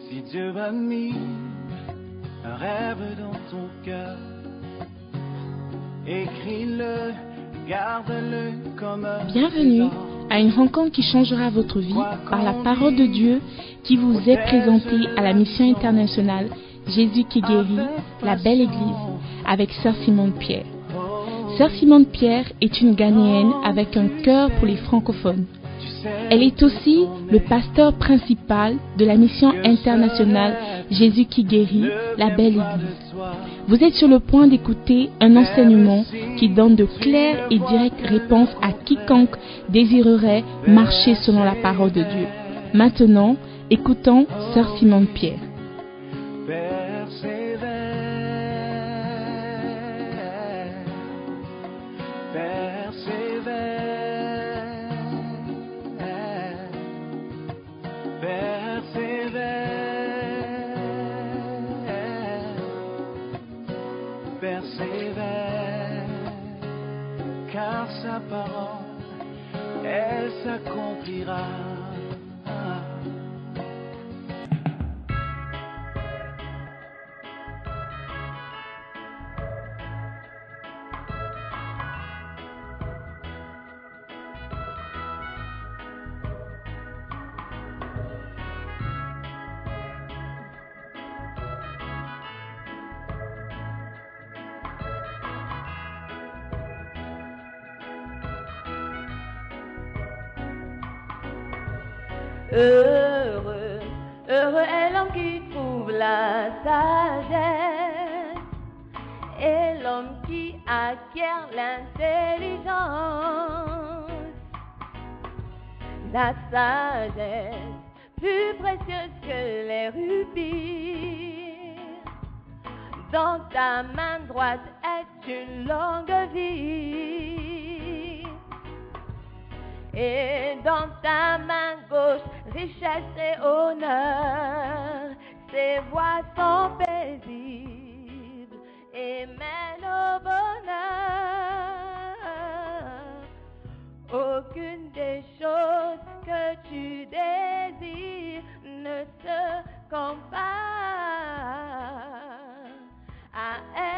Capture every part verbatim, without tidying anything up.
Si Dieu a mis un rêve dans ton cœur, écris-le, garde-le comme un Bienvenue à une rencontre qui changera votre vie par la parole de Dieu qui vous est présentée à la mission internationale Jésus qui guérit, la belle église, avec Sœur Simone Pierre. Sœur Simone Pierre est une Ghanéenne avec un cœur pour les francophones. Elle est aussi le pasteur principal de la mission internationale Jésus qui guérit, la belle église. Vous êtes sur le point d'écouter un enseignement qui donne de claires et directes réponses à quiconque désirerait marcher selon la parole de Dieu. Maintenant, écoutons Sœur Simone Pierre. Car sa parole, elle s'accomplira. Heureux, heureux est l'homme qui trouve la sagesse et l'homme qui acquiert l'intelligence. La sagesse, plus précieuse que les rubis, dans ta main droite est une longue vie. Et dans ta main gauche, richesse et honneur, ces voies sont paisibles et mènent au bonheur. Aucune des choses que tu désires ne se compare à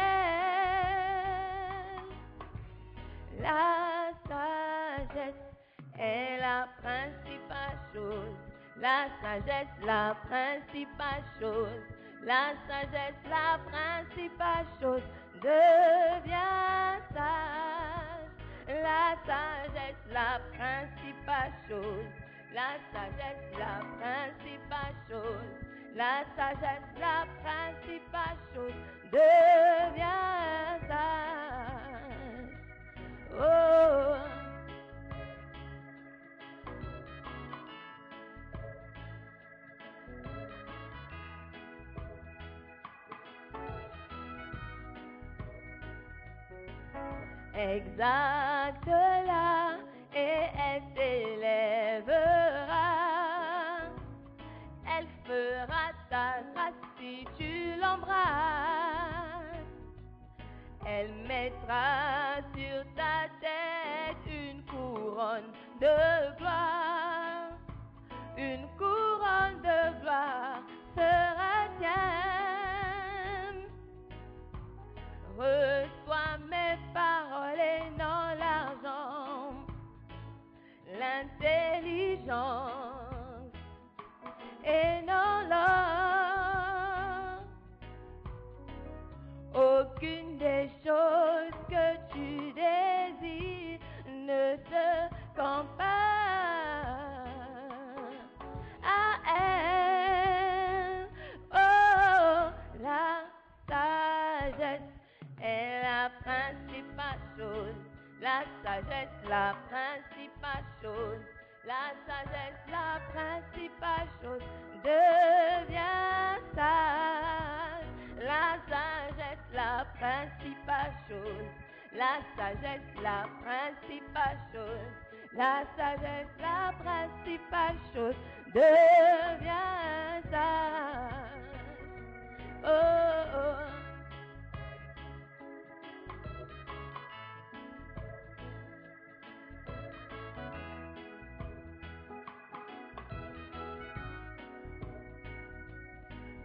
elle. La sagesse est la principale chose, la sagesse, la principale chose, la sagesse, la principale chose, deviens sage. La sagesse, la principale chose, la sagesse, la principale chose, la sagesse, la principale chose, deviens sage. Oh. Exalte-la et elle t'élèvera. Elle fera ta grâce si tu l'embrasses. Elle mettra sur ta tête une couronne de gloire. Une couronne de gloire sera tienne. Reçois mes paroles et non l'argent, l'intelligence et non l'or. Aucune des choses que tu désires ne se compare à elle. Oh, la sagesse est la principale chose, la sagesse, la principale chose, la sagesse, la principale chose, deviens sage. La sagesse, la principale chose, la sagesse, la principale chose, la sagesse, la principale chose, deviens sage. Oh, oh.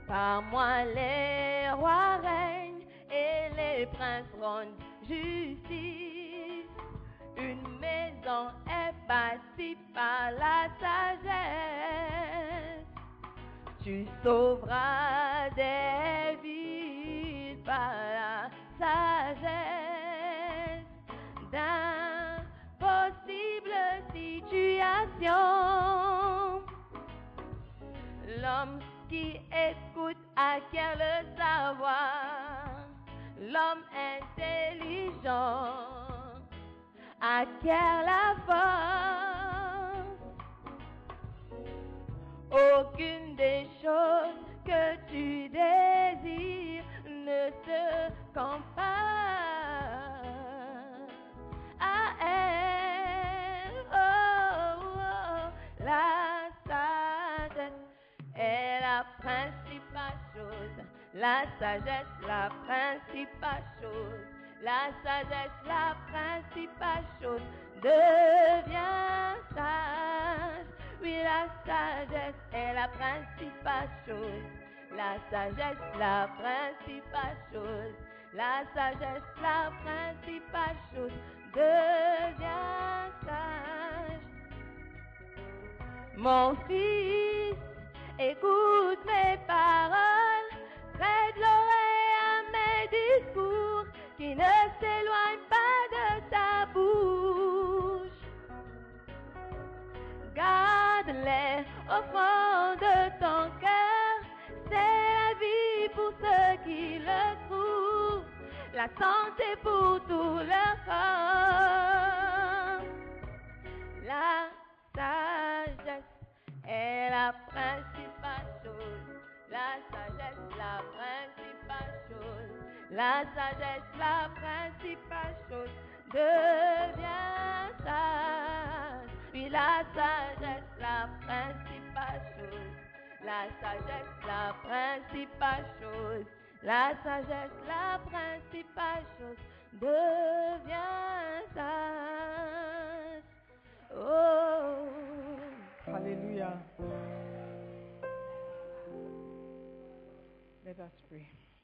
Par moi les rois règnent et les princes rendent justice. Une maison est bâtie par la sagesse. Tu sauveras des villes par la sagesse. D'impossibles situations. L'homme qui écoute acquiert le savoir. L'homme intelligent acquiert la force. Aucune des choses que tu désires ne se compare à elle. Oh, oh, la sagesse est la principale chose. La sagesse, la principale chose. La sagesse, la principale chose. Deviens sage. Oui, la sagesse est la principale chose. La sagesse, la principale chose. La sagesse, la principale chose. Deviens sage. Mon fils, écoute mes paroles. Prête l'oreille à mes discours qui ne s'éloignent pas de ta bouche. Garde-les au fond de ton cœur. C'est la vie pour ceux qui le trouvent. La santé pour tout leur corps. La sagesse est la principale chose. La sagesse, la principale chose. La sagesse, la principale chose. Deviens sage. Puis la sagesse, la principale chose. La sagesse, la principale chose. La sagesse, la principale chose. Deviens sage. Oh. Alléluia. Let us pray.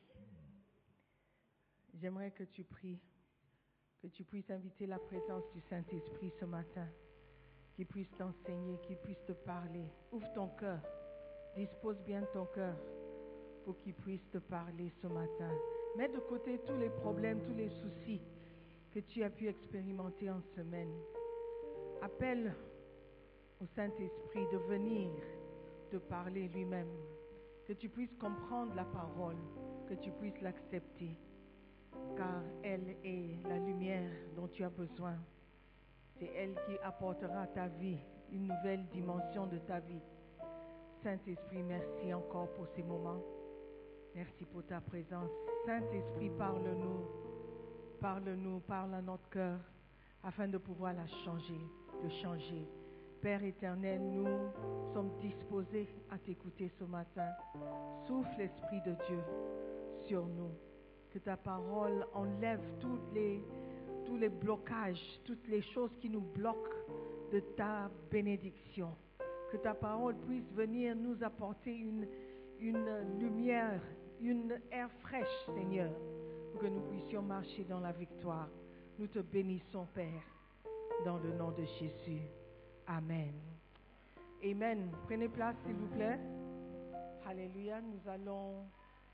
J'aimerais que tu pries, que tu puisses inviter la présence du Saint-Esprit ce matin, qu'il puisse t'enseigner, qu'il puisse te parler. Ouvre ton cœur, dispose bien ton cœur pour qu'il puisse te parler ce matin. Mets de côté tous les problèmes, tous les soucis que tu as pu expérimenter en semaine. Appelle au Saint-Esprit de venir te parler lui-même. Que tu puisses comprendre la parole, que tu puisses l'accepter, car elle est la lumière dont tu as besoin. C'est elle qui apportera à ta vie une nouvelle dimension de ta vie. Saint-Esprit, merci encore pour ces moments. Merci pour ta présence. Saint-Esprit, parle-nous, parle-nous, parle à notre cœur, afin de pouvoir la changer, de changer. Père éternel, nous sommes disposés à t'écouter ce matin. Souffle l'Esprit de Dieu sur nous. Que ta parole enlève toutes les, tous les blocages, toutes les choses qui nous bloquent de ta bénédiction. Que ta parole puisse venir nous apporter une, une lumière, une air fraîche, Seigneur, pour que nous puissions marcher dans la victoire. Nous te bénissons, Père, dans le nom de Jésus. Amen. Amen. Prenez place, s'il vous plaît. Alléluia. Nous allons,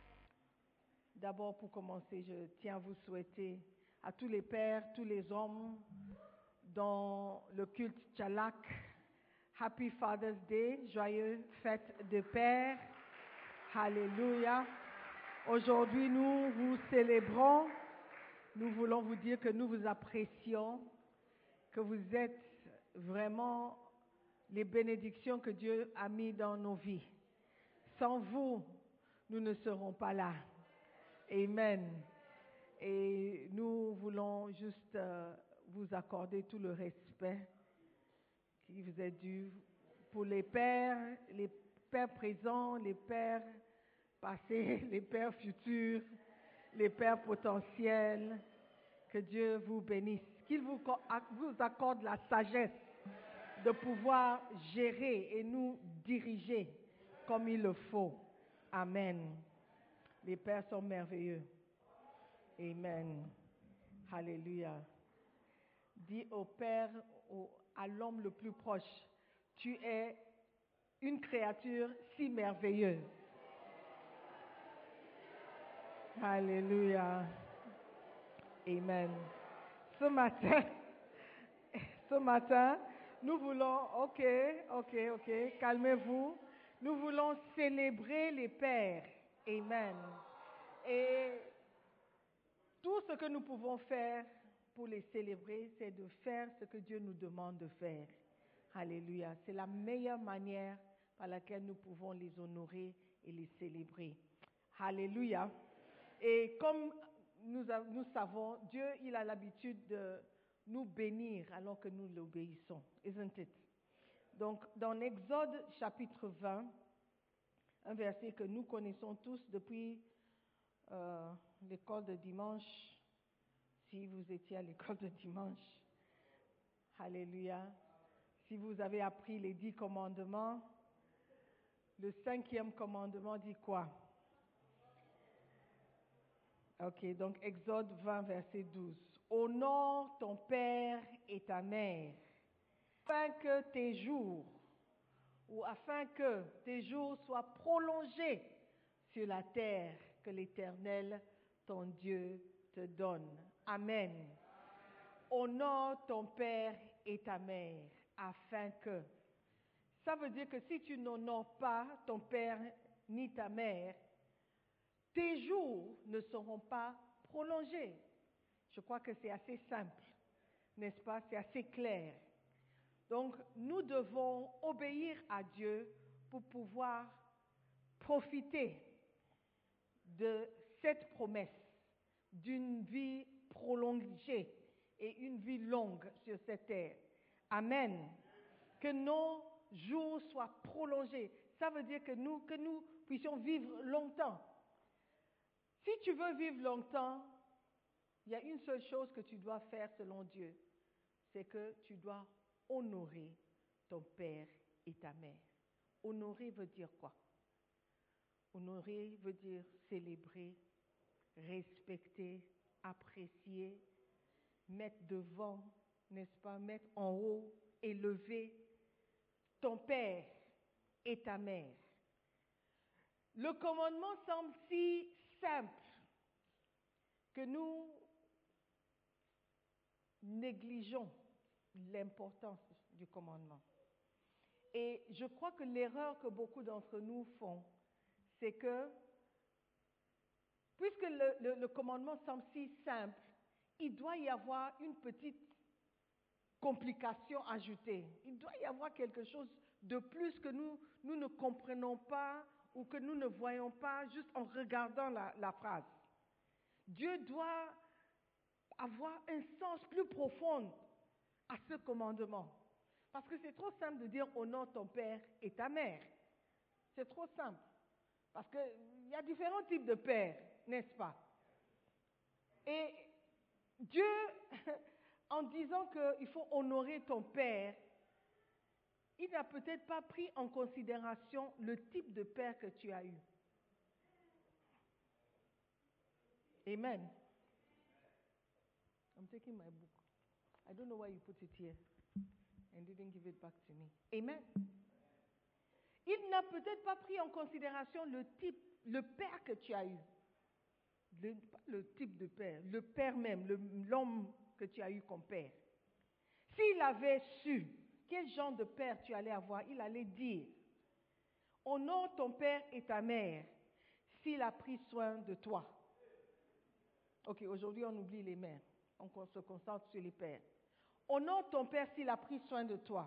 d'abord pour commencer, je tiens à vous souhaiter à tous les pères, tous les hommes dans le culte Tchalak, Happy Father's Day, joyeux fête de père. Alléluia. Aujourd'hui, nous vous célébrons. Nous voulons vous dire que nous vous apprécions, que vous êtes vraiment les bénédictions que Dieu a mis dans nos vies. Sans vous, nous ne serons pas là. Amen. Et nous voulons juste euh, vous accorder tout le respect qui vous est dû pour les pères, les pères présents, les pères passés, les pères futurs, les pères potentiels. Que Dieu vous bénisse. Qu'il vous, vous accorde la sagesse de pouvoir gérer et nous diriger comme il le faut. Amen. Les pères sont merveilleux. Amen. Alléluia. Dis au Père, au, à l'homme le plus proche, tu es une créature si merveilleuse. Alléluia. Amen. Ce matin, ce matin, nous voulons, ok, ok, ok, calmez-vous. Nous voulons célébrer les pères. Amen. Et tout ce que nous pouvons faire pour les célébrer, c'est de faire ce que Dieu nous demande de faire. Alléluia. C'est la meilleure manière par laquelle nous pouvons les honorer et les célébrer. Alléluia. Et comme nous, nous savons, Dieu, il a l'habitude de nous bénir alors que nous l'obéissons. Isn't it? Donc, dans Exode chapitre vingt, un verset que nous connaissons tous depuis euh, l'école de dimanche, si vous étiez à l'école de dimanche, alléluia, si vous avez appris les dix commandements, le cinquième commandement dit quoi? Ok, donc Exode vingt, verset douze. Honore ton père et ta mère, afin que tes jours, ou afin que tes jours soient prolongés sur la terre que l'Éternel, ton Dieu, te donne. Amen. Honore ton père et ta mère, afin que. Ça veut dire que si tu n'honores pas ton père ni ta mère, tes jours ne seront pas prolongés. Je crois que c'est assez simple, n'est-ce pas? C'est assez clair. Donc, nous devons obéir à Dieu pour pouvoir profiter de cette promesse d'une vie prolongée et une vie longue sur cette terre. Amen. Que nos jours soient prolongés. Ça veut dire que nous, que nous puissions vivre longtemps. Si tu veux vivre longtemps, il y a une seule chose que tu dois faire selon Dieu, c'est que tu dois honorer ton père et ta mère. Honorer veut dire quoi? Honorer veut dire célébrer, respecter, apprécier, mettre devant, n'est-ce pas, mettre en haut, élever ton père et ta mère. Le commandement semble si simple que nous négligeons l'importance du commandement. Et je crois que l'erreur que beaucoup d'entre nous font, c'est que, puisque le, le, le commandement semble si simple, il doit y avoir une petite complication ajoutée. Il doit y avoir quelque chose de plus que nous, nous ne comprenons pas ou que nous ne voyons pas juste en regardant la, la phrase. Dieu doit avoir un sens plus profond à ce commandement. Parce que c'est trop simple de dire honore ton père et ta mère. C'est trop simple. Parce qu'il y a différents types de pères, n'est-ce pas? Et Dieu, en disant qu'il faut honorer ton père, il n'a peut-être pas pris en considération le type de père que tu as eu. Amen. I'm taking my book. I don't know why you put it here and didn't give it back to me. Amen. Il n'a peut-être pas pris en considération le type, le père que tu as eu. Le, pas le type de père, le père même, le, l'homme que tu as eu comme père. S'il avait su quel genre de père tu allais avoir, il allait dire, honore ton père et ta mère s'il a pris soin de toi. Ok, aujourd'hui on oublie les mères, on se concentre sur les pères. Honore ton père s'il a pris soin de toi.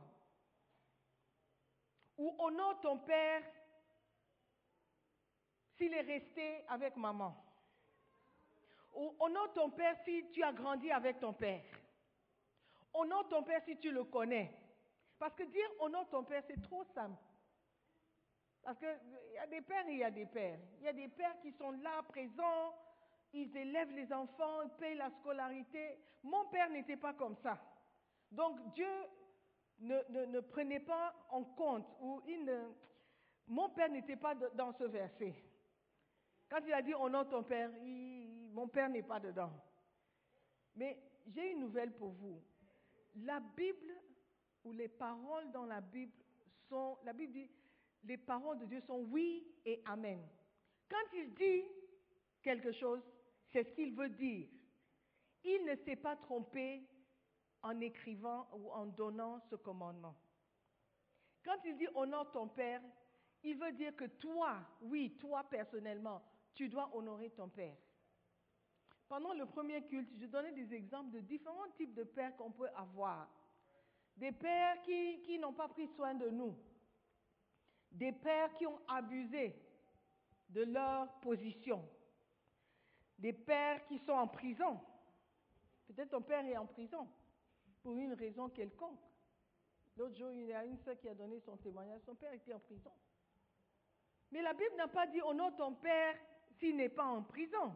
Ou honore ton père s'il est resté avec maman. Ou honore ton père si tu as grandi avec ton père. Honore ton père si tu le connais. Parce que dire honore ton père, c'est trop simple. Parce qu'il y a des pères et il y a des pères. Il y a des pères qui sont là, présents, ils élèvent les enfants, ils payent la scolarité. Mon père n'était pas comme ça. Donc Dieu ne, ne, ne prenait pas en compte, ou il ne, Mon père n'était pas de, dans ce verset. Quand il a dit honore ton père, il, mon père n'est pas dedans. Mais j'ai une nouvelle pour vous. La Bible, ou les paroles dans la Bible sont, la Bible dit, les paroles de Dieu sont oui et amen. Quand il dit quelque chose, c'est ce qu'il veut dire. Il ne s'est pas trompé en écrivant ou en donnant ce commandement. Quand il dit honore ton père, il veut dire que toi, oui, toi personnellement, tu dois honorer ton père. Pendant le premier culte, je donnais des exemples de différents types de pères qu'on peut avoir. Des pères qui, qui n'ont pas pris soin de nous. Des pères qui ont abusé de leur position. Des pères qui sont en prison. Peut-être ton père est en prison pour une raison quelconque. L'autre jour, il y a une sœur qui a donné son témoignage. Son père était en prison. Mais la Bible n'a pas dit honore ton père s'il n'est pas en prison.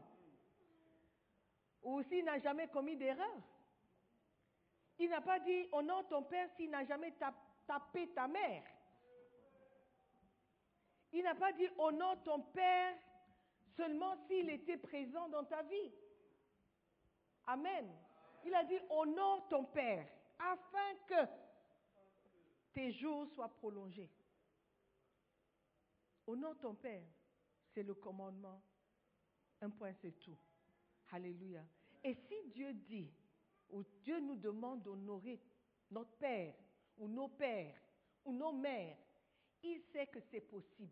Ou s'il n'a jamais commis d'erreur. Il n'a pas dit honore ton père s'il n'a jamais tapé ta mère. Il n'a pas dit honore ton père seulement s'il était présent dans ta vie. Amen. Il a dit honore ton père afin que tes jours soient prolongés. Honore ton père, c'est le commandement. Un point, c'est tout. Alléluia. Et si Dieu dit, ou Dieu nous demande d'honorer notre père, ou nos pères, ou nos mères, il sait que c'est possible.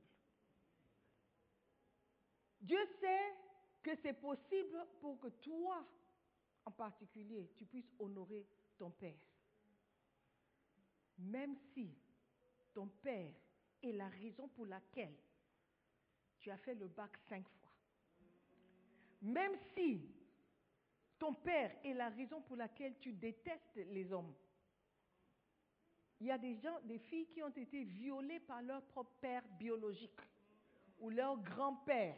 Dieu sait que c'est possible pour que toi, en particulier, tu puisses honorer ton père. Même si ton père est la raison pour laquelle tu as fait le bac cinq fois. Même si ton père est la raison pour laquelle tu détestes les hommes. Il y a des gens, des filles qui ont été violées par leur propre père biologique ou leur grand-père.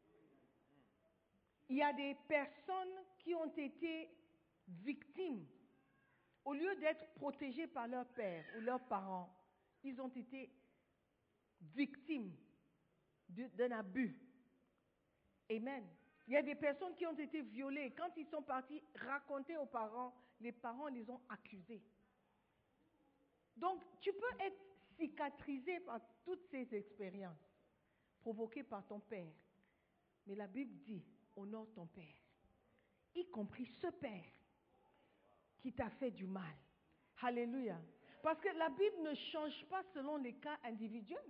Il y a des personnes qui ont été victimes. Au lieu d'être protégées par leur père ou leurs parents, ils ont été victimes d'un abus. Amen. Il y a des personnes qui ont été violées. Quand ils sont partis raconter aux parents, les parents les ont accusés. Donc, tu peux être cicatrisé par toutes ces expériences provoquées par ton père. Mais la Bible dit, honore ton père, y compris ce père qui t'a fait du mal. Alléluia. Parce que la Bible ne change pas selon les cas individuels.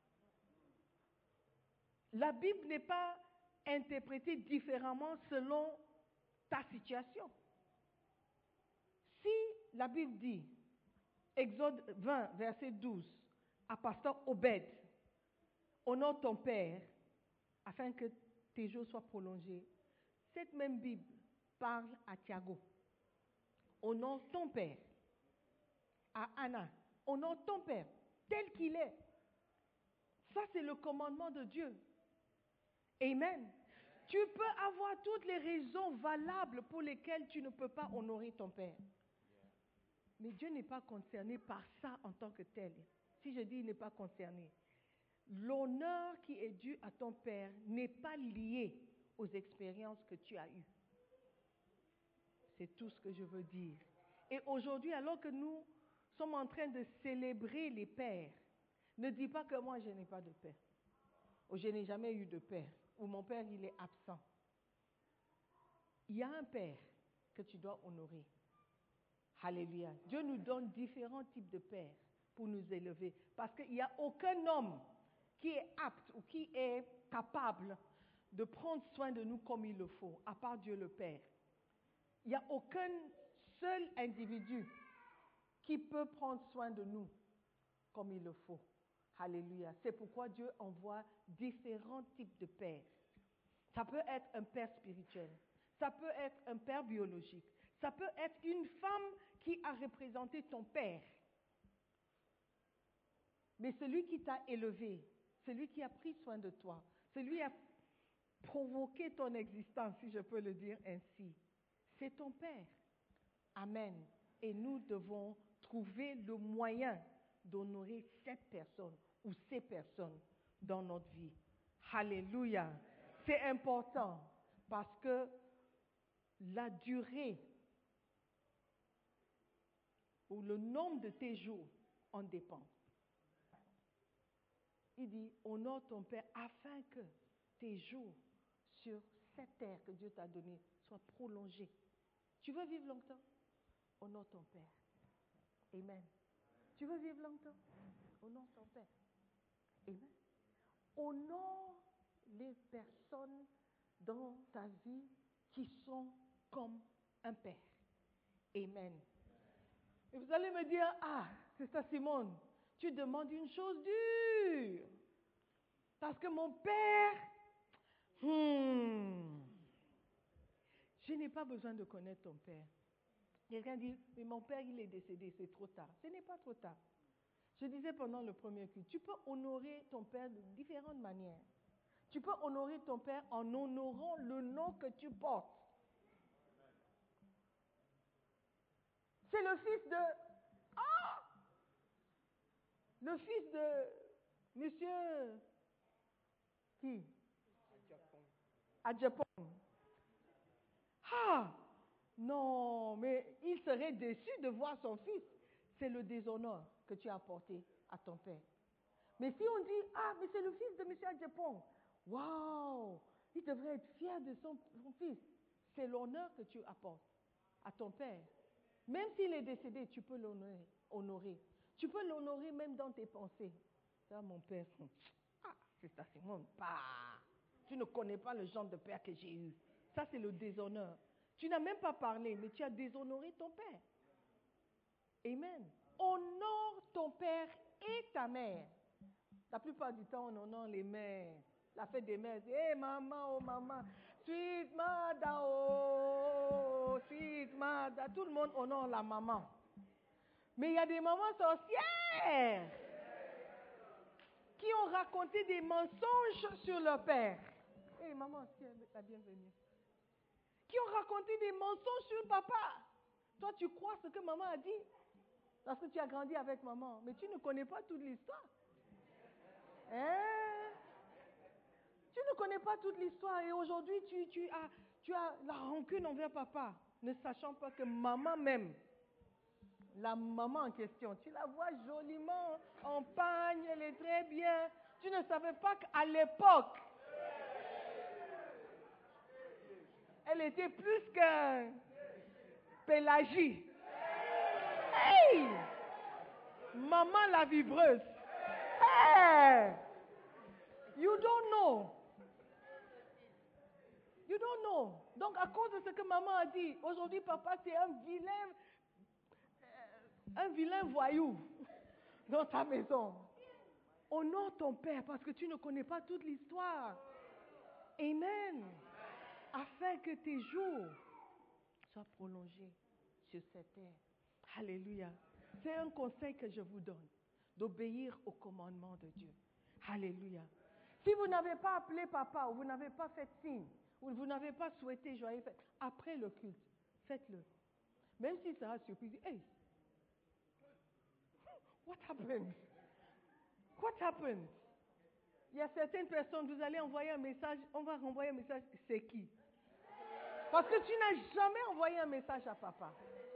La Bible n'est pas interprétée différemment selon ta situation. Si la Bible dit, Exode vingt, verset douze, à pasteur Obed, honore ton père afin que tes jours soient prolongés. Cette même Bible parle à Thiago. Honore ton père. À Anna, honore ton père tel qu'il est. Ça, c'est le commandement de Dieu. Amen. Tu peux avoir toutes les raisons valables pour lesquelles tu ne peux pas honorer ton père. Mais Dieu n'est pas concerné par ça en tant que tel. Si je dis il n'est pas concerné, l'honneur qui est dû à ton père n'est pas lié aux expériences que tu as eues. C'est tout ce que je veux dire. Et aujourd'hui, alors que nous sommes en train de célébrer les pères, ne dis pas que moi je n'ai pas de père. Ou je n'ai jamais eu de père. Ou mon père il est absent. Il y a un père que tu dois honorer. Alléluia. Dieu nous donne différents types de pères pour nous élever. Parce qu'il n'y a aucun homme qui est apte ou qui est capable de prendre soin de nous comme il le faut, à part Dieu le Père. Il n'y a aucun seul individu qui peut prendre soin de nous comme il le faut. Alléluia. C'est pourquoi Dieu envoie différents types de pères. Ça peut être un père spirituel. Ça peut être un père biologique. Ça peut être une femme qui a représenté ton père. Mais celui qui t'a élevé, celui qui a pris soin de toi, celui qui a provoqué ton existence, si je peux le dire ainsi, c'est ton père. Amen. Et nous devons trouver le moyen d'honorer cette personne ou ces personnes dans notre vie. Alléluia. C'est important parce que la durée ou le nombre de tes jours en dépend. Il dit, honore ton Père afin que tes jours sur cette terre que Dieu t'a donnée soient prolongés. Tu veux vivre longtemps? Honore ton Père. Amen. Tu veux vivre longtemps? Honore ton Père. Amen. Honore les personnes dans ta vie qui sont comme un Père. Amen. Et vous allez me dire, ah, c'est ça Simone, tu demandes une chose dure. Parce que mon Père, hmm, je n'ai pas besoin de connaître ton Père. Quelqu'un dit, mais mon Père, il est décédé, c'est trop tard. Ce n'est pas trop tard. Je disais pendant le premier culte, tu peux honorer ton Père de différentes manières. Tu peux honorer ton Père en honorant le nom que tu portes. C'est le fils de... Ah! Le fils de monsieur... Qui? Adjepong. Ah! Non, mais il serait déçu de voir son fils. C'est le déshonneur que tu as apporté à ton père. Mais si on dit, ah, mais c'est le fils de monsieur Adjepong. Waouh! Il devrait être fier de son, son fils. C'est l'honneur que tu apportes à ton père. Même s'il est décédé, tu peux l'honorer. Honorer. Tu peux l'honorer même dans tes pensées. Ça, mon père, ah, c'est ça, c'est mon père. Tu ne connais pas le genre de père que j'ai eu. Ça, c'est le déshonneur. Tu n'as même pas parlé, mais tu as déshonoré ton père. Amen. Honore ton père et ta mère. La plupart du temps, on honore les mères. La fête des mères, c'est hey, maman, oh maman, sweet mother, oh, sweet mother. Tout le monde honore la maman. Mais il y a des mamans sorcières qui ont raconté des mensonges sur leur père. Hé, hey, maman, la bienvenue. Qui ont raconté des mensonges sur papa. Toi, tu crois ce que maman a dit parce que tu as grandi avec maman, mais tu ne connais pas toute l'histoire. Hein? Tu ne connais pas toute l'histoire et aujourd'hui, tu, tu, as, tu as la rancune envers papa, ne sachant pas que maman même, la maman en question, tu la vois joliment en pagne, elle est très bien. Tu ne savais pas qu'à l'époque, elle était plus qu'un Pélagie. Hey! Maman la vibreuse. Hey! You don't know. You don't know. Donc, à cause de ce que maman a dit, aujourd'hui, papa, c'est un vilain, un vilain voyou dans ta maison. Honore ton père parce que tu ne connais pas toute l'histoire. Amen. Afin que tes jours soient prolongés sur cette terre. Alléluia. C'est un conseil que je vous donne, d'obéir au commandement de Dieu. Alléluia. Si vous n'avez pas appelé papa, ou vous n'avez pas fait signe, ou vous n'avez pas souhaité joyeux fête, après le culte, faites-le. Même si ça a surpris, hey, what happened? What happened? Il y a certaines personnes, vous allez envoyer un message, on va renvoyer un message, c'est qui? Parce que tu n'as jamais envoyé un message à papa.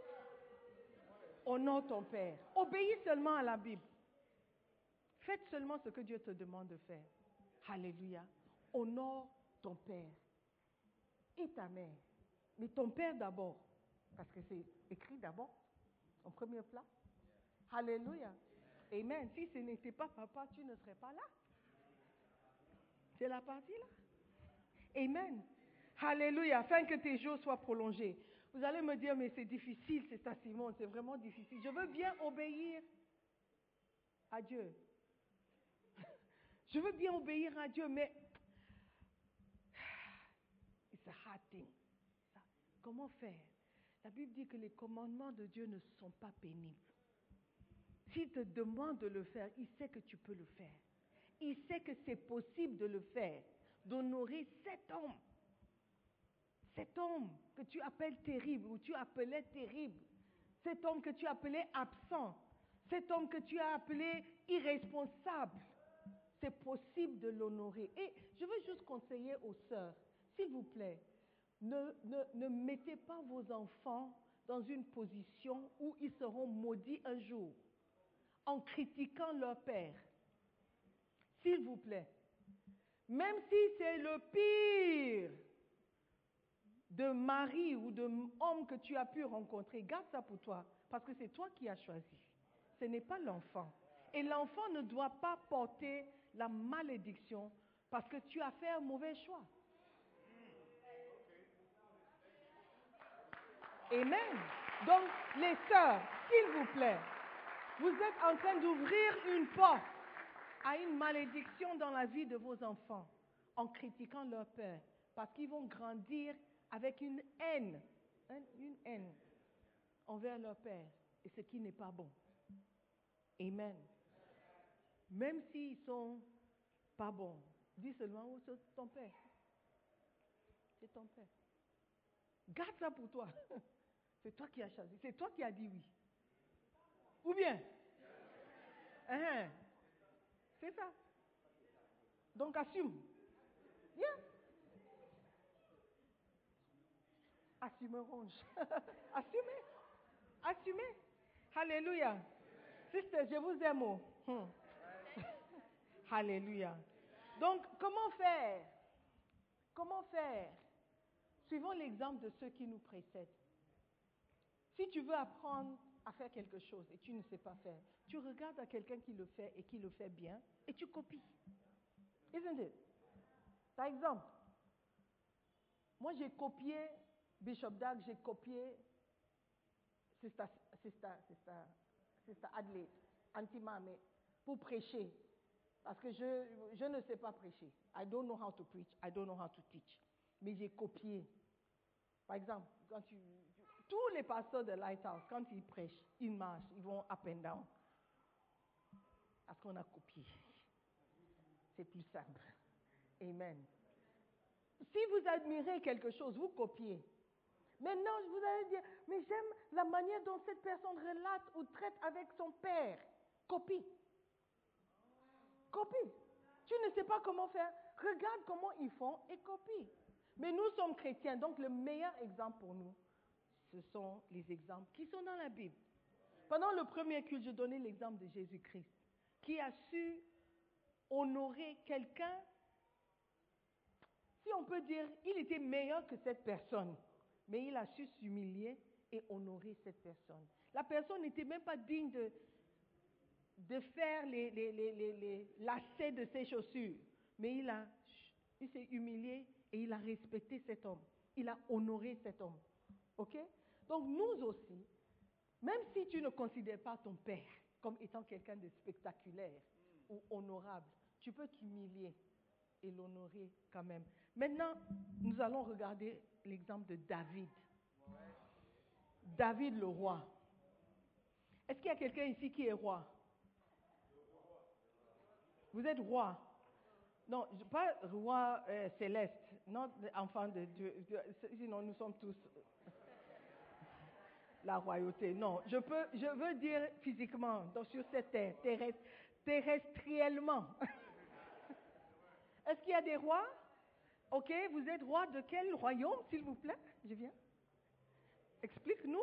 Honore ton père. Obéis seulement à la Bible. Faites seulement ce que Dieu te demande de faire. Alléluia. Honore ton père et ta mère. Mais ton père d'abord. Parce que c'est écrit d'abord, en premier plat. Alléluia. Amen. Si ce n'était pas papa, tu ne serais pas là. C'est la partie là. Amen. Alléluia. Afin que tes jours soient prolongés. Vous allez me dire, mais c'est difficile, c'est ça, Simone, c'est vraiment difficile. Je veux bien obéir à Dieu. Je veux bien obéir à Dieu, mais it's a hard thing. Comment faire? La Bible dit que les commandements de Dieu ne sont pas pénibles. S'il te demande de le faire, il sait que tu peux le faire. Il sait que c'est possible de le faire, d'honorer cet homme. Cet homme que tu appelles terrible, ou tu appelais terrible. Cet homme que tu appelais absent. Cet homme que tu as appelé irresponsable. c'est possible de l'honorer. Et je veux juste conseiller aux sœurs, s'il vous plaît, ne, ne, ne mettez pas vos enfants dans une position où ils seront maudits un jour en critiquant leur père. S'il vous plaît. Même si c'est le pire de mari ou d'homme que tu as pu rencontrer, garde ça pour toi, parce que c'est toi qui as choisi. Ce n'est pas l'enfant. Et l'enfant ne doit pas porter la malédiction parce que tu as fait un mauvais choix. Amen. Donc, les sœurs, s'il vous plaît, vous êtes en train d'ouvrir une porte à une malédiction dans la vie de vos enfants en critiquant leur père, parce qu'ils vont grandir avec une haine, une haine envers leur père, et ce qui n'est pas bon. Amen. Même s'ils sont pas bons, dis seulement, oh, c'est ton père. C'est ton père. Garde ça pour toi. C'est toi qui as choisi. C'est toi qui as dit oui. Ou bien? Uh-huh. C'est ça. Donc assume. Bien. Yeah. Assumez ronge. Assumez. Assumez. Alléluia. Sister, je vous aime. Oh. Hmm. Alléluia. Donc, comment faire? Comment faire? Suivons l'exemple de ceux qui nous précèdent. Si tu veux apprendre à faire quelque chose et tu ne sais pas faire, tu regardes à quelqu'un qui le fait et qui le fait bien et tu copies. Isn't it? Par exemple, moi j'ai copié Bishop Dag, j'ai copié Sister, Sister, Sister, Sister Adelaide, Antimame, pour prêcher. Parce que je, je ne sais pas prêcher. I don't know how to preach, I don't know how to teach. Mais j'ai copié. Par exemple, quand tu, tous les pasteurs de Lighthouse, quand ils prêchent, ils marchent, ils vont up and down. Parce qu'on a copié. C'est plus simple. Amen. Si vous admirez quelque chose, vous copiez. Maintenant, vous allez dire, mais j'aime la manière dont cette personne relate ou traite avec son père. Copie. Copie. Tu ne sais pas comment faire. Regarde comment ils font et copie. Mais nous sommes chrétiens, donc le meilleur exemple pour nous, ce sont les exemples qui sont dans la Bible. Pendant le premier culte, je donnais l'exemple de Jésus-Christ, qui a su honorer quelqu'un. Si on peut dire, il était meilleur que cette personne, mais il a su s'humilier et honorer cette personne. La personne n'était même pas digne de, de faire les, les, les, les, les lacets de ses chaussures, mais il, a, il s'est humilié et il a respecté cet homme. Il a honoré cet homme. Ok? Donc nous aussi, même si tu ne considères pas ton père comme étant quelqu'un de spectaculaire ou honorable, tu peux t'humilier et l'honorer quand même. Maintenant, nous allons regarder l'exemple de David. David le roi. Est-ce qu'il y a quelqu'un ici qui est roi? Vous êtes roi? Non, pas roi euh, céleste, non enfant de Dieu. Sinon, nous sommes tous la royauté. Non, je peux, je veux dire physiquement, donc sur cette terre, terrestre, terrestriellement. Est-ce qu'il y a des rois? Ok, vous êtes roi de quel royaume, s'il vous plaît? Je viens. Explique-nous.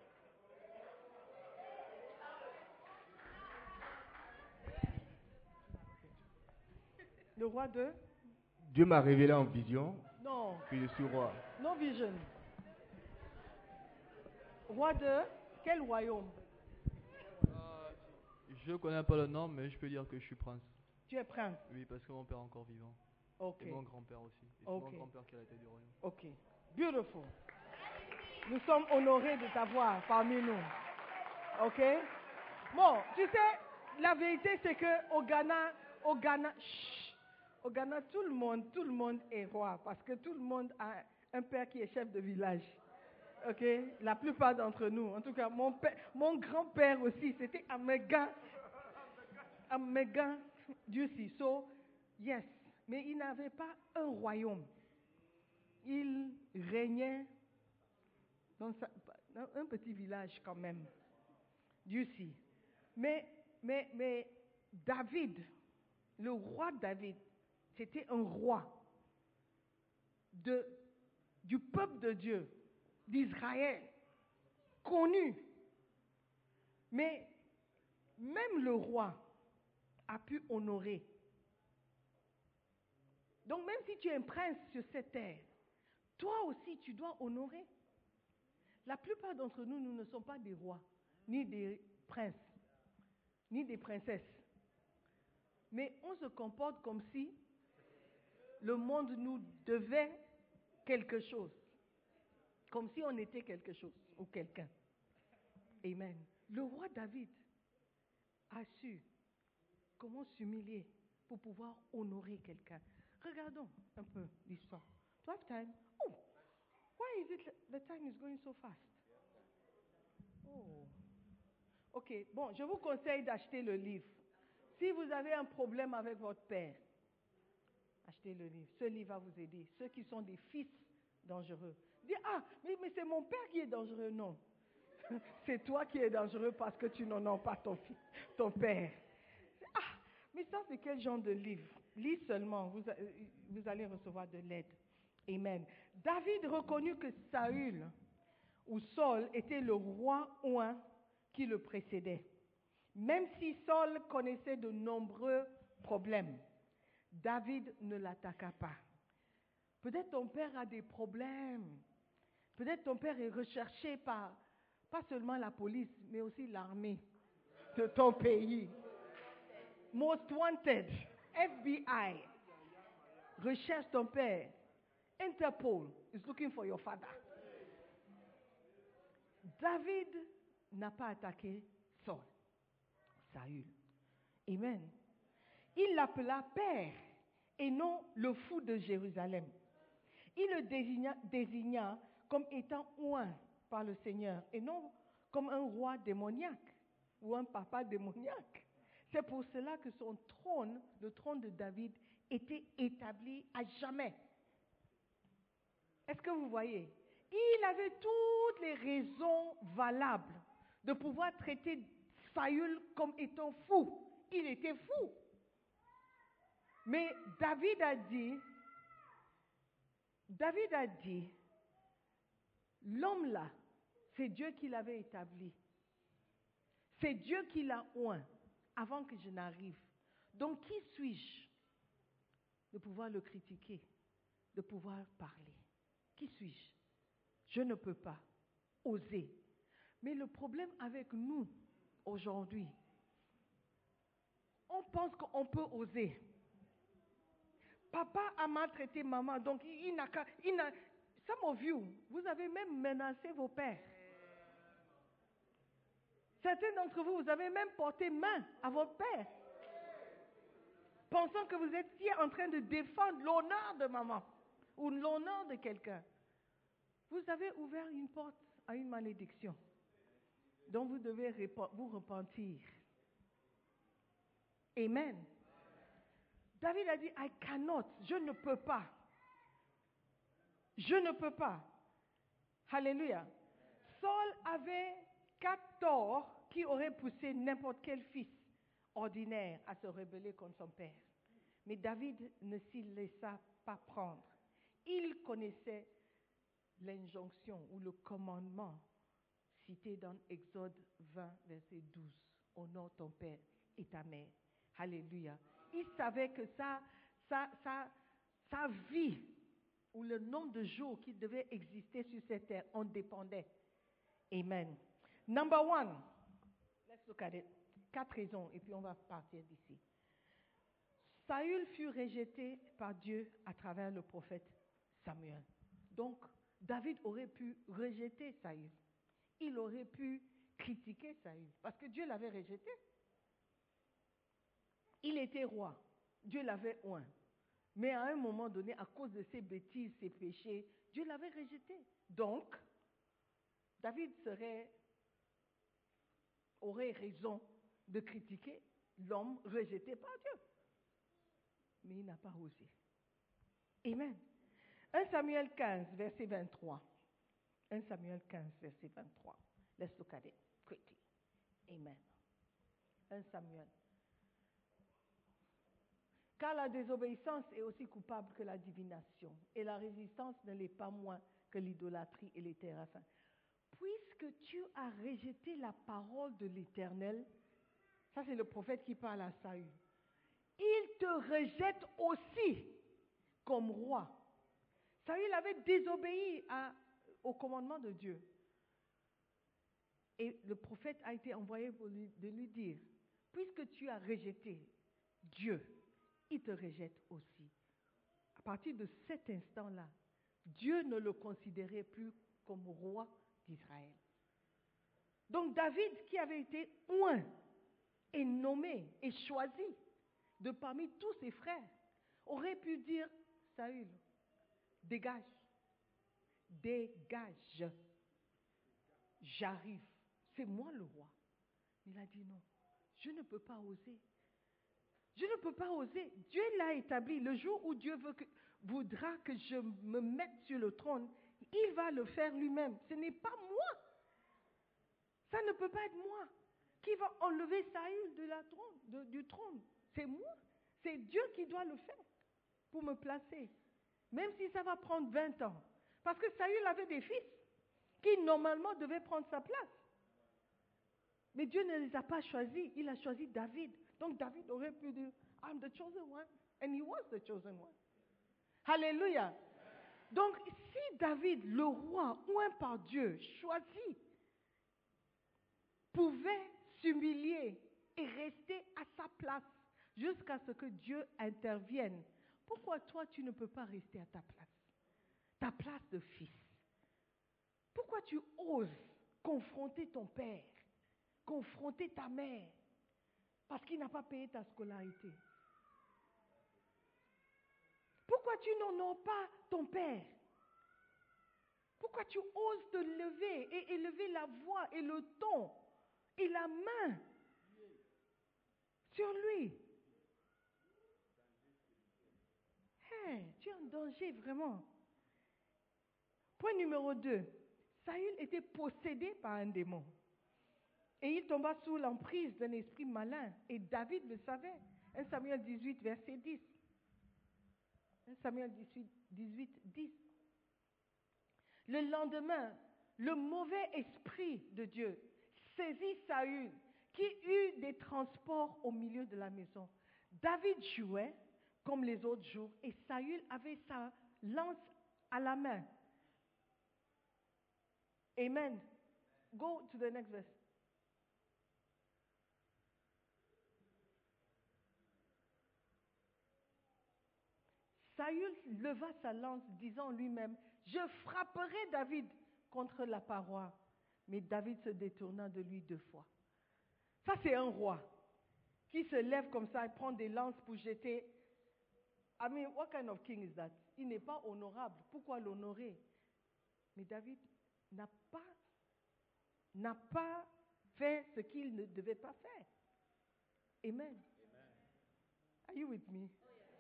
Le roi de? Dieu m'a révélé en vision. Non. Que je suis roi. No vision. Roi de quel royaume? euh, Je ne connais pas le nom, mais je peux dire que je suis prince. Tu es prince? Oui, parce que mon père est encore vivant. Ok. Et mon grand-père aussi. Et Ok. c'est mon grand-père qui a la tête du royaume. Ok. Beautiful. Nous sommes honorés de t'avoir parmi nous. Ok? Bon, tu sais, la vérité c'est que au Ghana, au Ghana, chut, au Ghana, tout le monde, tout le monde est roi parce que tout le monde a un père qui est chef de village. Ok? La plupart d'entre nous, en tout cas, mon père, mon grand-père aussi, c'était un méga, un méga Dieu-ci. So, yes. Mais il n'avait pas un royaume. Il régnait dans, sa, dans un petit village quand même. Dieu-ci. Mais, mais, mais David, le roi David, c'était un roi de, du peuple de Dieu, d'Israël, connu. Mais même le roi a pu honorer. Donc même si tu es un prince sur cette terre, toi aussi tu dois honorer. La plupart d'entre nous, nous ne sommes pas des rois, ni des princes, ni des princesses. Mais on se comporte comme si le monde nous devait quelque chose. Comme si on était quelque chose ou quelqu'un. Amen. Le roi David a su comment s'humilier pour pouvoir honorer quelqu'un. Regardons un peu l'histoire. Do I have time? Oh, why is it the time is going so fast? Oh. Ok, bon, je vous conseille d'acheter le livre. Si vous avez un problème avec votre père, achetez le livre. Ce livre va vous aider. Ceux qui sont des fils dangereux. Dis, ah, mais, mais c'est mon père qui est dangereux. Non. C'est toi qui es dangereux parce que tu n'honores pas ton, fils, ton père. Ah, mais ça, c'est quel genre de livre? Lis seulement, vous, vous allez recevoir de l'aide. Amen. David reconnut que Saül ou Saul était le roi oint qui le précédait. Même si Saul connaissait de nombreux problèmes, David ne l'attaqua pas. Peut-être ton père a des problèmes. Peut-être ton père est recherché par, pas seulement la police, mais aussi l'armée de ton pays. Most Wanted, F B I, recherche ton père. Interpol is looking for your father. David n'a pas attaqué Saul, Saül. Amen. Il l'appela père et non le fou de Jérusalem. Il le désigna, désigna comme étant oint par le Seigneur et non comme un roi démoniaque ou un papa démoniaque. C'est pour cela que son trône, le trône de David, était établi à jamais. Est-ce que vous voyez? Il avait toutes les raisons valables de pouvoir traiter Saül comme étant fou. Il était fou. Mais David a dit, David a dit, l'homme là, c'est Dieu qui l'avait établi. C'est Dieu qui l'a oint avant que je n'arrive. Donc qui suis-je de pouvoir le critiquer, de pouvoir parler? Qui suis-je? Je ne peux pas oser. Mais le problème avec nous aujourd'hui, on pense qu'on peut oser. Papa a maltraité maman, donc il, il n'a qu'à... Il n'a, some of you, vous avez même menacé vos pères. Certains d'entre vous, vous avez même porté main à votre père, pensant que vous étiez en train de défendre l'honneur de maman ou l'honneur de quelqu'un. Vous avez ouvert une porte à une malédiction dont vous devez vous repentir. Amen. David a dit, I cannot, je ne peux pas. Je ne peux pas. Alléluia. Saul avait quatre torts qui auraient poussé n'importe quel fils ordinaire à se rebeller contre son père. Mais David ne s'y laissa pas prendre. Il connaissait l'injonction ou le commandement cité dans Exode vingt, verset douze. Honore ton père et ta mère. Alléluia. Il savait que sa, sa, sa, sa vie ou le nombre de jours qu'il devait exister sur cette terre en dépendait. Amen. Number one. Let's look at it. Quatre raisons et puis on va partir d'ici. Saül fut rejeté par Dieu à travers le prophète Samuel. Donc, David aurait pu rejeter Saül. Il aurait pu critiquer Saül parce que Dieu l'avait rejeté. Il était roi. Dieu l'avait oint. Mais à un moment donné, à cause de ses bêtises, ses péchés, Dieu l'avait rejeté. Donc, David serait, aurait raison de critiquer l'homme rejeté par Dieu. Mais il n'a pas osé. Amen. un Samuel quinze, verset vingt-trois. un Samuel quinze, verset vingt-trois. Let's look at it quickly. Amen. un Samuel. Car la désobéissance est aussi coupable que la divination, et la résistance ne l'est pas moins que l'idolâtrie et les terrassins. Puisque tu as rejeté la parole de l'Éternel, ça c'est le prophète qui parle à Saül, il te rejette aussi comme roi. Saül avait désobéi à, au commandement de Dieu. Et le prophète a été envoyé pour lui, de lui dire, puisque tu as rejeté Dieu, il te rejette aussi. À partir de cet instant-là, Dieu ne le considérait plus comme roi d'Israël. Donc David, qui avait été oint et nommé et choisi de parmi tous ses frères, aurait pu dire, Saül, dégage, dégage, j'arrive, c'est moi le roi. Il a dit non, je ne peux pas oser. Je ne peux pas oser. Dieu l'a établi. Le jour où Dieu veut que, voudra que je me mette sur le trône, il va le faire lui-même. Ce n'est pas moi. Ça ne peut pas être moi qui va enlever Saül de la trône, de, du trône. C'est moi. C'est Dieu qui doit le faire pour me placer. Même si ça va prendre vingt ans. Parce que Saül avait des fils qui normalement devaient prendre sa place. Mais Dieu ne les a pas choisis. Il a choisi David. Donc David aurait pu dire, I'm the chosen one. And he was the chosen one. Alléluia. Donc si David, le roi, oint par Dieu, choisi, pouvait s'humilier et rester à sa place jusqu'à ce que Dieu intervienne, pourquoi toi tu ne peux pas rester à ta place? Ta place de fils. Pourquoi tu oses confronter ton père, confronter ta mère, parce qu'il n'a pas payé ta scolarité? Pourquoi tu n'honores pas ton père? Pourquoi tu oses te lever et élever la voix et le ton et la main sur lui? Hey, tu es en danger vraiment. Point numéro deux. Saül était possédé par un démon. Et il tomba sous l'emprise d'un esprit malin. Et David le savait. un Samuel dix-huit, verset dix. un Samuel dix-huit, dix-huit, dix. Le lendemain, le mauvais esprit de Dieu saisit Saül, qui eut des transports au milieu de la maison. David jouait comme les autres jours, et Saül avait sa lance à la main. Amen. Go to the next verse. Saül leva sa lance, disant lui-même, je frapperai David contre la paroi. Mais David se détourna de lui deux fois. Ça, c'est un roi qui se lève comme ça et prend des lances pour jeter. I mean, what kind of king is that? Il n'est pas honorable. Pourquoi l'honorer? Mais David n'a pas, n'a pas fait ce qu'il ne devait pas faire. Amen. Amen. Are you with me?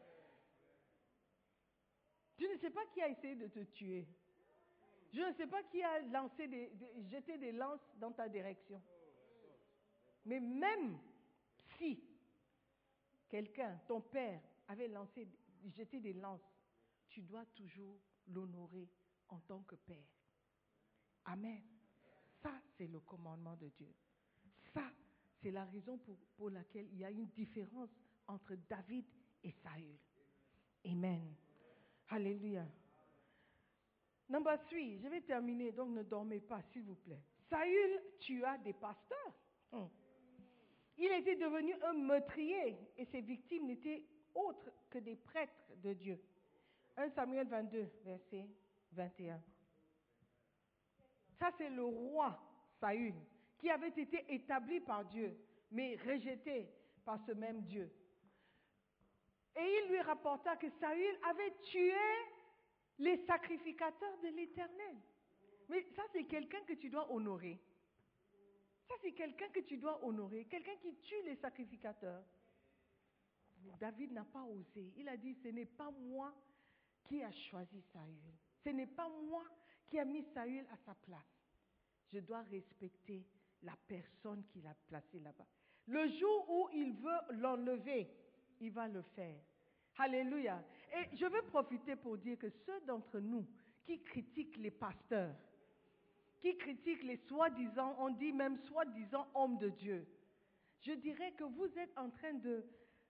Je ne sais pas qui a essayé de te tuer. Je ne sais pas qui a lancé des, des, jeté des lances dans ta direction. Mais même si quelqu'un, ton père, avait lancé, jeté des lances, tu dois toujours l'honorer en tant que père. Amen. Ça, c'est le commandement de Dieu. Ça, c'est la raison pour, pour laquelle il y a une différence entre David et Saül. Amen. Alléluia. Number three, je vais terminer, donc ne dormez pas, s'il vous plaît. Saül tua des pasteurs. Hum. Il était devenu un meurtrier et ses victimes n'étaient autres que des prêtres de Dieu. un Samuel vingt-deux, verset vingt et un. Ça, c'est le roi Saül qui avait été établi par Dieu, mais rejeté par ce même Dieu. Et il lui rapporta que Saül avait tué les sacrificateurs de l'Éternel. Mais ça, c'est quelqu'un que tu dois honorer. Ça, c'est quelqu'un que tu dois honorer. Quelqu'un qui tue les sacrificateurs. Mais David n'a pas osé. Il a dit, ce n'est pas moi qui a choisi Saül. Ce n'est pas moi qui a mis Saül à sa place. Je dois respecter la personne qu'il a placée là-bas. Le jour où il veut l'enlever, il va le faire. Alléluia. Et je veux profiter pour dire que ceux d'entre nous qui critiquent les pasteurs, qui critiquent les soi-disant, on dit même soi-disant hommes de Dieu, je dirais que vous êtes en train de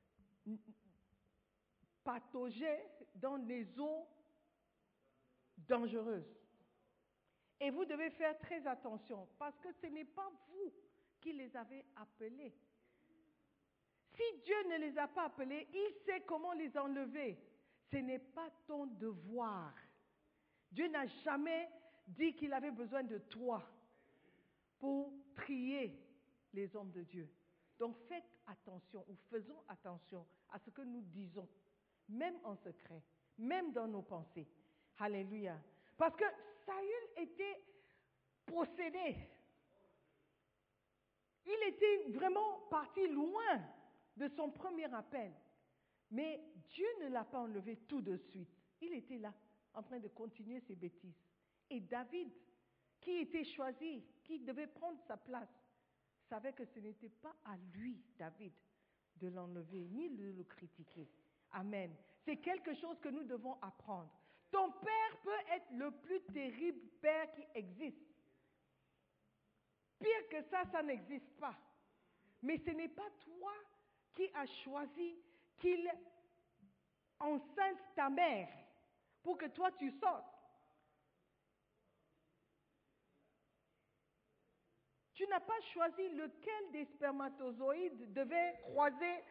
patauger dans les eaux dangereuses. Et vous devez faire très attention parce que ce n'est pas vous qui les avez appelés. Si Dieu ne les a pas appelés, il sait comment les enlever. Ce n'est pas ton devoir. Dieu n'a jamais dit qu'il avait besoin de toi pour trier les hommes de Dieu. Donc faites attention ou faisons attention à ce que nous disons, même en secret, même dans nos pensées. Alléluia. Parce que Saül était possédé. Il était vraiment parti loin de son premier appel. Mais Dieu ne l'a pas enlevé tout de suite. Il était là, en train de continuer ses bêtises. Et David, qui était choisi, qui devait prendre sa place, savait que ce n'était pas à lui, David, de l'enlever, ni de le critiquer. Amen. C'est quelque chose que nous devons apprendre. Ton père peut être le plus terrible père qui existe. Pire que ça, ça n'existe pas. Mais ce n'est pas toi qui as choisi qu'il enceinte ta mère pour que toi tu sortes. Tu n'as pas choisi lequel des spermatozoïdes devait croiser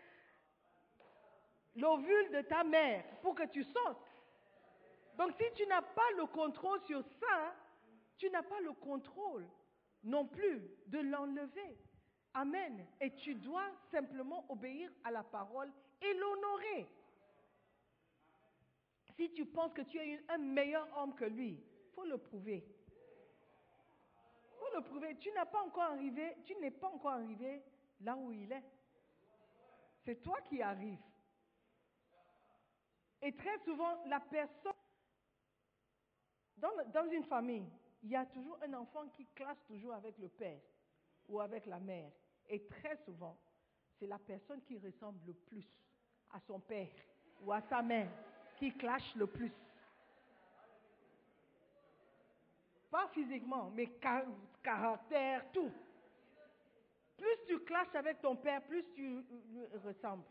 l'ovule de ta mère pour que tu sortes. Donc si tu n'as pas le contrôle sur ça, tu n'as pas le contrôle non plus de l'enlever. Amen. Et tu dois simplement obéir à la parole et l'honorer. Si tu penses que tu es un meilleur homme que lui, il faut le prouver. Il faut le prouver. Tu n'as pas encore arrivé, tu n'es pas encore arrivé là où il est. C'est toi qui arrives. Et très souvent, la personne, dans, dans une famille, il y a toujours un enfant qui clash toujours avec le père ou avec la mère. Et très souvent, c'est la personne qui ressemble le plus à son père ou à sa mère qui clash le plus. Pas physiquement, mais car- caractère, tout. Plus tu clashes avec ton père, plus tu lui ressembles.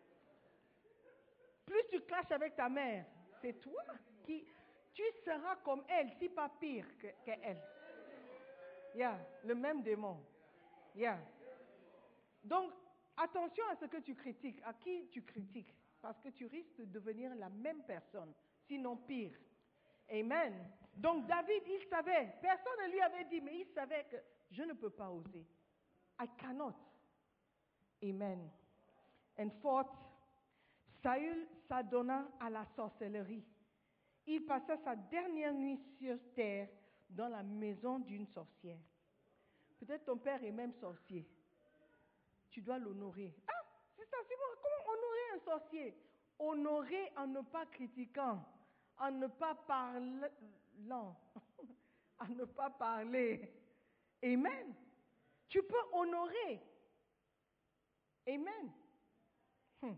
Plus tu clashes avec ta mère, c'est toi qui... Tu seras comme elle, si pas pire que, qu'elle. Yeah, le même démon. Yeah. Donc, attention à ce que tu critiques, à qui tu critiques, parce que tu risques de devenir la même personne, sinon pire. Amen. Donc, David, il savait, personne ne lui avait dit, mais il savait que je ne peux pas oser. I cannot. Amen. And fourth, Saül s'adonna à la sorcellerie. Il passa sa dernière nuit sur terre dans la maison d'une sorcière. Peut-être ton père est même sorcier. Tu dois l'honorer. Ah, c'est ça, c'est bon. Comment honorer un sorcier? Honorer en ne pas critiquant, en ne pas parlant, en ne pas parler. Amen. Tu peux honorer. Amen. Hmm.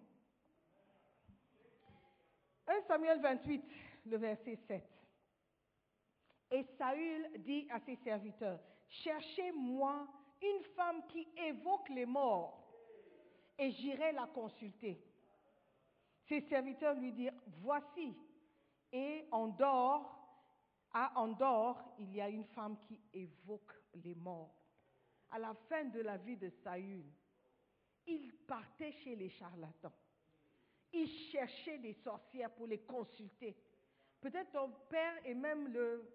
un Samuel vingt-huit, le verset sept. Et Saül dit à ses serviteurs, cherchez-moi une femme qui évoque les morts, et j'irai la consulter. Ses serviteurs lui dirent, voici, et en dehors, à Endor, il y a une femme qui évoque les morts. À la fin de la vie de Saül, il partait chez les charlatans. Il cherchait des sorcières pour les consulter. Peut-être ton père est même le,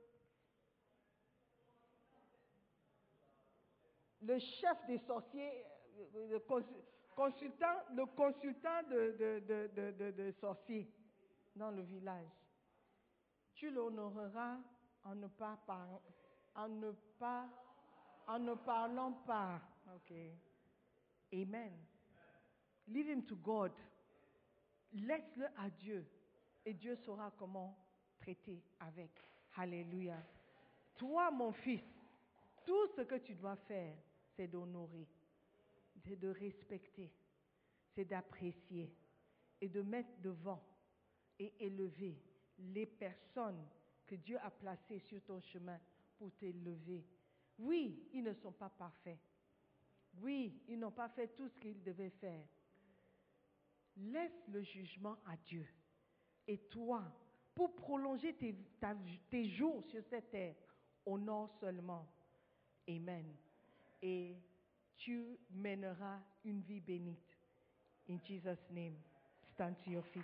le chef des sorciers, le consultant, le consultant de, de, de, de, de, de sorciers dans le village. Tu l'honoreras en ne pas par, en ne pas, en ne parlant pas. Ok. Amen. Leave him to God. Laisse-le à Dieu et Dieu saura comment traiter avec. Alléluia. Toi, mon fils, tout ce que tu dois faire, c'est d'honorer, c'est de respecter, c'est d'apprécier et de mettre devant et élever les personnes que Dieu a placées sur ton chemin pour t'élever. Oui, ils ne sont pas parfaits. Oui, ils n'ont pas fait tout ce qu'ils devaient faire. Laisse le jugement à Dieu. Et toi, pour prolonger tes, ta, tes jours sur cette terre, honore seulement. Amen. Et tu mèneras une vie bénite. In Jesus' name, stand to your feet.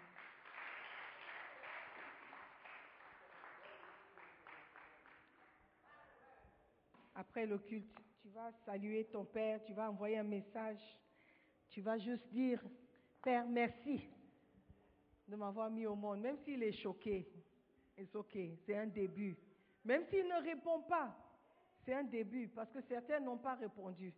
Après le culte, tu vas saluer ton Père, tu vas envoyer un message, tu vas juste dire, Père, merci de m'avoir mis au monde, même s'il est choqué, c'est ok, c'est un début. Même s'il ne répond pas, c'est un début, parce que certains n'ont pas répondu.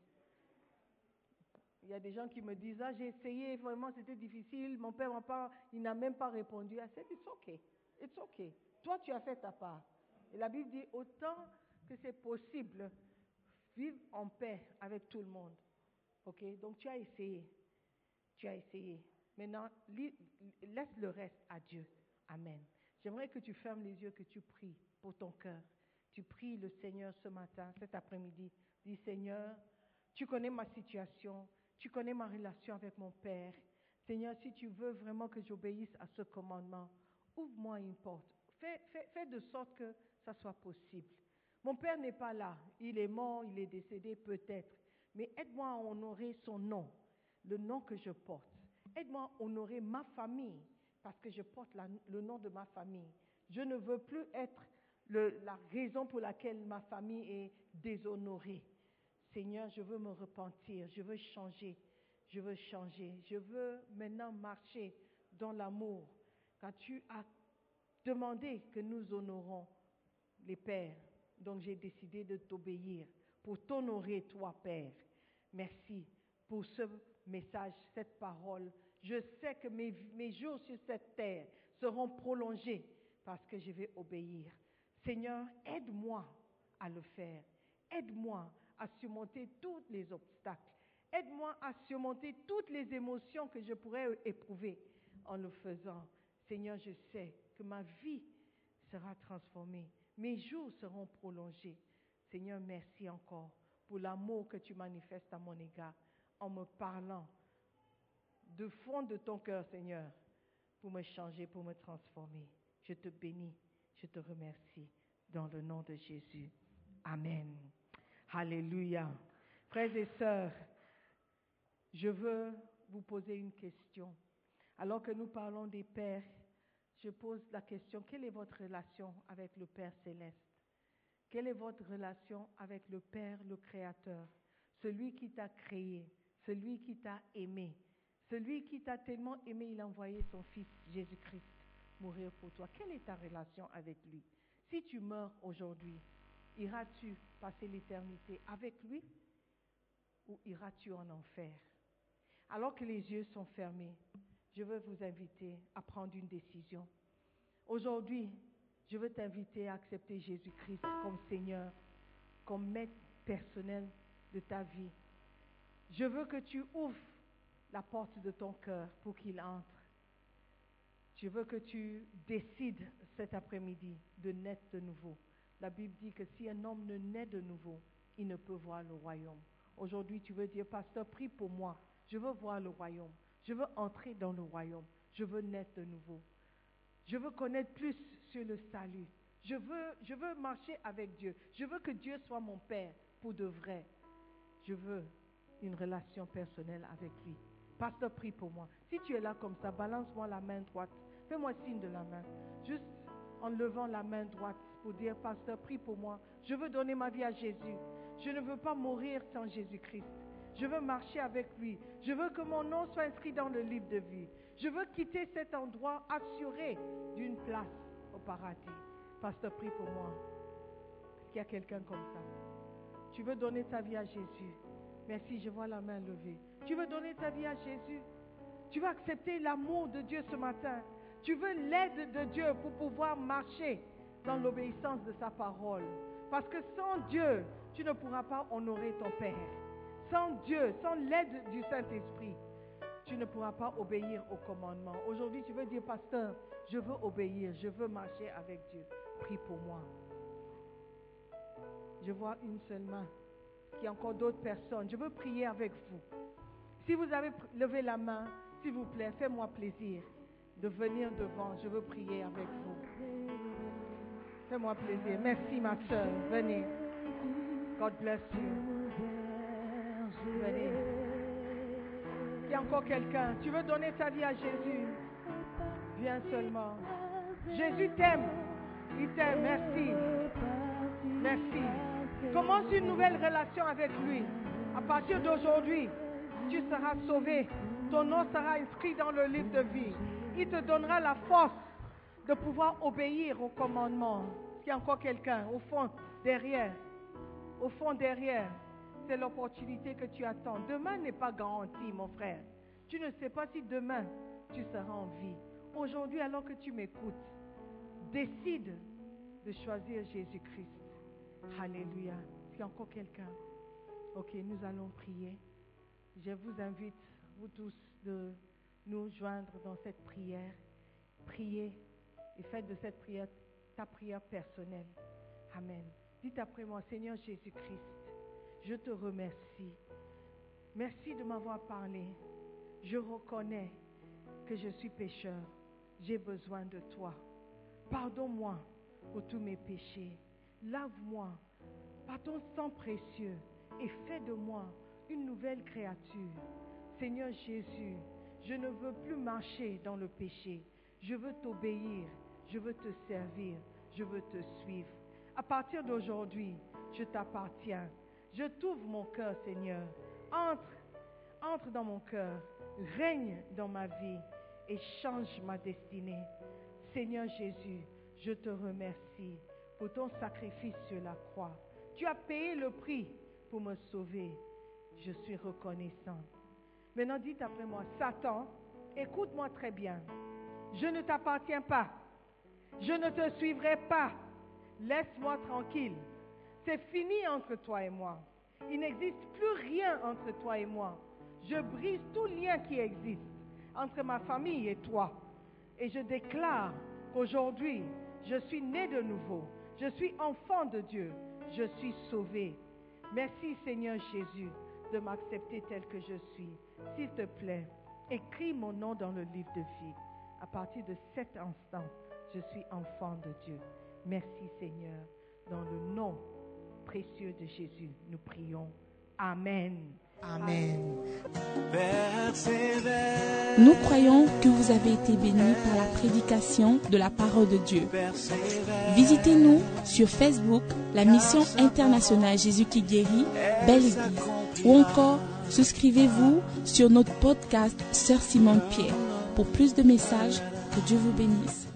Il y a des gens qui me disent, ah, j'ai essayé, vraiment c'était difficile, mon père m'a pas, il n'a même pas répondu. I said, it's okay, it's okay. Toi, tu as fait ta part. Et la Bible dit, autant que c'est possible, vivre en paix avec tout le monde. Ok? Donc tu as essayé, tu as essayé. Maintenant, laisse le reste à Dieu. Amen. J'aimerais que tu fermes les yeux, que tu pries pour ton cœur. Tu pries le Seigneur ce matin, cet après-midi. Dis, Seigneur, tu connais ma situation, tu connais ma relation avec mon Père. Seigneur, si tu veux vraiment que j'obéisse à ce commandement, ouvre-moi une porte. Fais, fais, fais de sorte que ça soit possible. Mon Père n'est pas là. Il est mort, il est décédé peut-être. Mais aide-moi à honorer son nom, le nom que je porte. Aide-moi à honorer ma famille, parce que je porte la, le nom de ma famille. Je ne veux plus être le, la raison pour laquelle ma famille est déshonorée. Seigneur, je veux me repentir, je veux changer, je veux changer. Je veux maintenant marcher dans l'amour. Quand tu as demandé que nous honorons les pères, donc j'ai décidé de t'obéir pour t'honorer toi, Père. Merci pour ce message, cette parole. Je sais que mes, mes jours sur cette terre seront prolongés parce que je vais obéir. Seigneur, aide-moi à le faire. Aide-moi à surmonter tous les obstacles. Aide-moi à surmonter toutes les émotions que je pourrais éprouver en le faisant. Seigneur, je sais que ma vie sera transformée. Mes jours seront prolongés. Seigneur, merci encore pour l'amour que tu manifestes à mon égard en me parlant de fond de ton cœur, Seigneur, pour me changer, pour me transformer. Je te bénis, je te remercie dans le nom de Jésus. Amen. Alléluia. Frères et sœurs, je veux vous poser une question. Alors que nous parlons des pères, je pose la question, quelle est votre relation avec le Père Céleste? Quelle est votre relation avec le Père, le Créateur? Celui qui t'a créé, celui qui t'a aimé, celui qui t'a tellement aimé, il a envoyé son Fils Jésus-Christ mourir pour toi. Quelle est ta relation avec lui? Si tu meurs aujourd'hui, iras-tu passer l'éternité avec lui ou iras-tu en enfer? Alors que les yeux sont fermés, je veux vous inviter à prendre une décision. Aujourd'hui, je veux t'inviter à accepter Jésus-Christ comme Seigneur, comme maître personnel de ta vie. Je veux que tu ouvres la porte de ton cœur pour qu'il entre. Je veux que tu décides cet après-midi de naître de nouveau. La Bible dit que si un homme ne naît de nouveau, il ne peut voir le royaume. Aujourd'hui, tu veux dire, pasteur, prie pour moi. Je veux voir le royaume. Je veux entrer dans le royaume. Je veux naître de nouveau. Je veux connaître plus sur le salut. Je veux, je veux marcher avec Dieu. Je veux que Dieu soit mon Père pour de vrai. Je veux une relation personnelle avec lui. Pasteur, prie pour moi. Si tu es là comme ça, balance-moi la main droite. Fais-moi signe de la main. Juste en levant la main droite pour dire, pasteur, prie pour moi. Je veux donner ma vie à Jésus. Je ne veux pas mourir sans Jésus-Christ. Je veux marcher avec lui. Je veux que mon nom soit inscrit dans le livre de vie. Je veux quitter cet endroit assuré d'une place au paradis. Pasteur, prie pour moi. Est-ce qu'il y a quelqu'un comme ça? Tu veux donner ta vie à Jésus? Merci, je vois la main levée. Tu veux donner ta vie à Jésus? Tu veux accepter l'amour de Dieu ce matin? Tu veux l'aide de Dieu pour pouvoir marcher dans l'obéissance de sa parole? Parce que sans Dieu, tu ne pourras pas honorer ton Père. Sans Dieu, sans l'aide du Saint-Esprit, tu tu ne pourras pas obéir au commandement. Aujourd'hui, tu veux dire, pasteur, je veux obéir, je veux marcher avec Dieu. Prie pour moi. Je vois une seule main. Il y a encore d'autres personnes. Je veux prier avec vous. Si vous avez levé la main, s'il vous plaît, faites-moi plaisir de venir devant. Je veux prier avec vous. Fais-moi plaisir. Merci, ma soeur. Venez. God bless you. Venez. Il y a encore quelqu'un. Tu veux donner ta vie à Jésus? Viens seulement. Jésus t'aime. Il t'aime. Merci. Merci. Commence une nouvelle relation avec lui. À partir d'aujourd'hui, tu seras sauvé. Ton nom sera inscrit dans le livre de vie. Il te donnera la force de pouvoir obéir au commandement. Il y a encore quelqu'un au fond, derrière. Au fond, derrière. C'est l'opportunité que tu attends. Demain n'est pas garanti, mon frère. Tu ne sais pas si demain, tu seras en vie. Aujourd'hui, alors que tu m'écoutes, décide de choisir Jésus-Christ. Alléluia. Est-ce qu'il y a encore quelqu'un? Ok, nous allons prier. Je vous invite, vous tous, de nous joindre dans cette prière. Priez et faites de cette prière ta prière personnelle. Amen. Dites après moi, Seigneur Jésus-Christ, je te remercie. Merci de m'avoir parlé. Je reconnais que je suis pécheur. J'ai besoin de toi. Pardonne-moi pour tous mes péchés. Lave-moi par ton sang précieux et fais de moi une nouvelle créature. Seigneur Jésus, je ne veux plus marcher dans le péché. Je veux t'obéir, je veux te servir, je veux te suivre. À partir d'aujourd'hui, je t'appartiens. Je t'ouvre mon cœur, Seigneur. Entre, entre dans mon cœur, règne dans ma vie et change ma destinée. Seigneur Jésus, je te remercie pour ton sacrifice sur la croix. Tu as payé le prix pour me sauver. Je suis reconnaissant. Maintenant, dites après moi, Satan, écoute-moi très bien. Je ne t'appartiens pas. Je ne te suivrai pas. Laisse-moi tranquille. C'est fini entre toi et moi. Il n'existe plus rien entre toi et moi. Je brise tout lien qui existe entre ma famille et toi. Et je déclare qu'aujourd'hui, je suis né de nouveau. Je suis enfant de Dieu. Je suis sauvé. Merci Seigneur Jésus de m'accepter tel que je suis. S'il te plaît, écris mon nom dans le livre de vie. À partir de cet instant, je suis enfant de Dieu. Merci Seigneur. Dans le nom précieux de Jésus, nous prions. Amen. Amen. Nous croyons que vous avez été bénis par la prédication de la parole de Dieu. Visitez-nous sur Facebook, la mission internationale Jésus qui guérit, Belle Église. Ou encore, souscrivez-vous sur notre podcast Sœur Simone Pierre. Pour plus de messages, que Dieu vous bénisse.